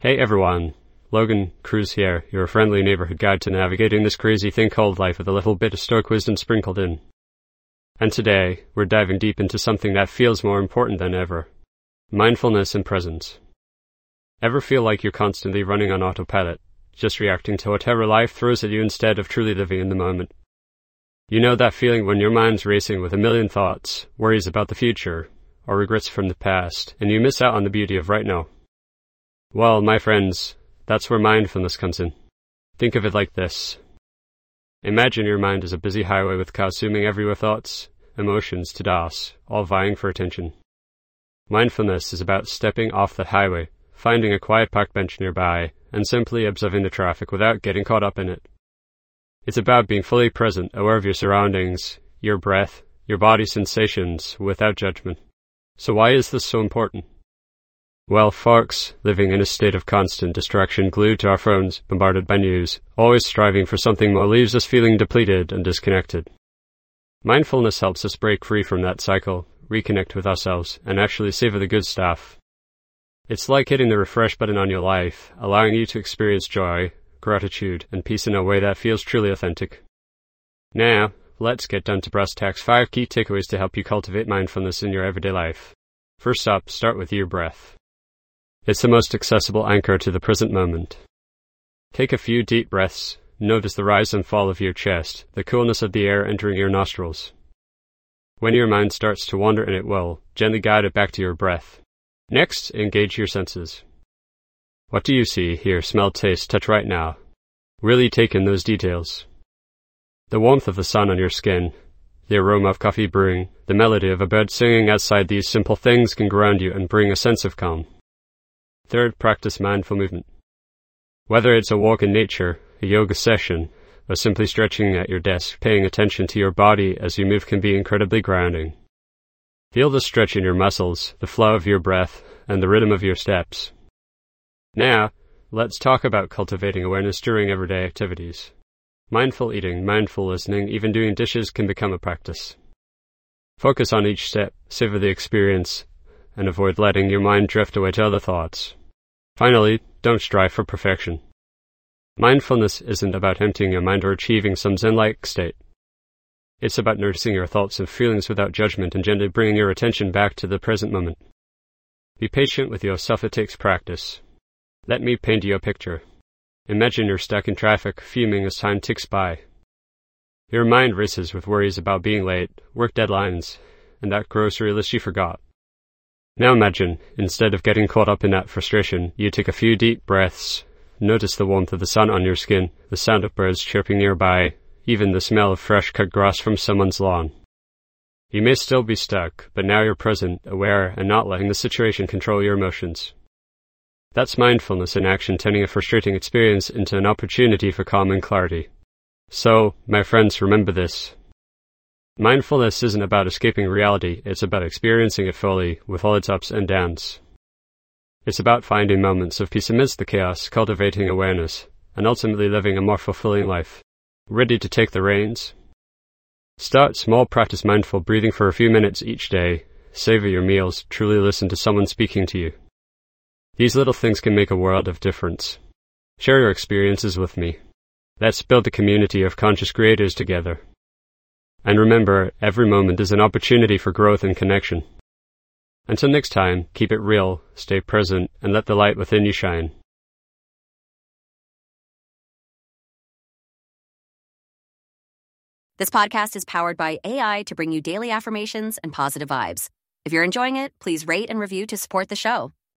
Hey everyone, Logan Cruz here, your friendly neighborhood guide to navigating this crazy thing called life with a little bit of Stoic wisdom sprinkled in. And today, we're diving deep into something that feels more important than ever. Mindfulness and presence. Ever feel like you're constantly running on autopilot, just reacting to whatever life throws at you instead of truly living in the moment? You know that feeling when your mind's racing with a million thoughts, worries about the future, or regrets from the past, and you miss out on the beauty of right now? Well, my friends, that's where mindfulness comes in. Think of it like this. Imagine your mind is a busy highway with cars zooming everywhere, thoughts, emotions to DOS, all vying for attention. Mindfulness is about stepping off the highway, finding a quiet park bench nearby, and simply observing the traffic without getting caught up in it. It's about being fully present, aware of your surroundings, your breath, your body's sensations, without judgment. So why is this so important? Well, folks, living in a state of constant distraction, glued to our phones, bombarded by news, always striving for something more, leaves us feeling depleted and disconnected. Mindfulness helps us break free from that cycle, reconnect with ourselves, and actually savor the good stuff. It's like hitting the refresh button on your life, allowing you to experience joy, gratitude, and peace in a way that feels truly authentic. Now, let's get down to brass tacks. 5 key takeaways to help you cultivate mindfulness in your everyday life. First up, start with your breath. It's the most accessible anchor to the present moment. Take a few deep breaths. Notice the rise and fall of your chest, the coolness of the air entering your nostrils. When your mind starts to wander, and it will, gently guide it back to your breath. Next, engage your senses. What do you see, hear, smell, taste, touch right now? Really take in those details. The warmth of the sun on your skin, the aroma of coffee brewing, the melody of a bird singing outside. These simple things can ground you and bring a sense of calm. Third, practice mindful movement. Whether it's a walk in nature, a yoga session, or simply stretching at your desk, paying attention to your body as you move can be incredibly grounding. Feel the stretch in your muscles, the flow of your breath, and the rhythm of your steps. Now, let's talk about cultivating awareness during everyday activities. Mindful eating, mindful listening, even doing dishes can become a practice. Focus on each step, savor the experience, and avoid letting your mind drift away to other thoughts. Finally, don't strive for perfection. Mindfulness isn't about emptying your mind or achieving some zen-like state. It's about noticing your thoughts and feelings without judgment and gently bringing your attention back to the present moment. Be patient with yourself, it takes practice. Let me paint you a picture. Imagine you're stuck in traffic, fuming as time ticks by. Your mind races with worries about being late, work deadlines, and that grocery list you forgot. Now imagine, instead of getting caught up in that frustration, you take a few deep breaths. Notice the warmth of the sun on your skin, the sound of birds chirping nearby, even the smell of fresh cut grass from someone's lawn. You may still be stuck, but now you're present, aware, and not letting the situation control your emotions. That's mindfulness in action, turning a frustrating experience into an opportunity for calm and clarity. So, my friends, remember this. Mindfulness isn't about escaping reality, it's about experiencing it fully, with all its ups and downs. It's about finding moments of peace amidst the chaos, cultivating awareness, and ultimately living a more fulfilling life. Ready to take the reins? Start small, practice mindful breathing for a few minutes each day, savor your meals, truly listen to someone speaking to you. These little things can make a world of difference. Share your experiences with me. Let's build a community of conscious creators together. And remember, every moment is an opportunity for growth and connection. Until next time, keep it real, stay present, and let the light within you shine. This podcast is powered by AI to bring you daily affirmations and positive vibes. If you're enjoying it, please rate and review to support the show.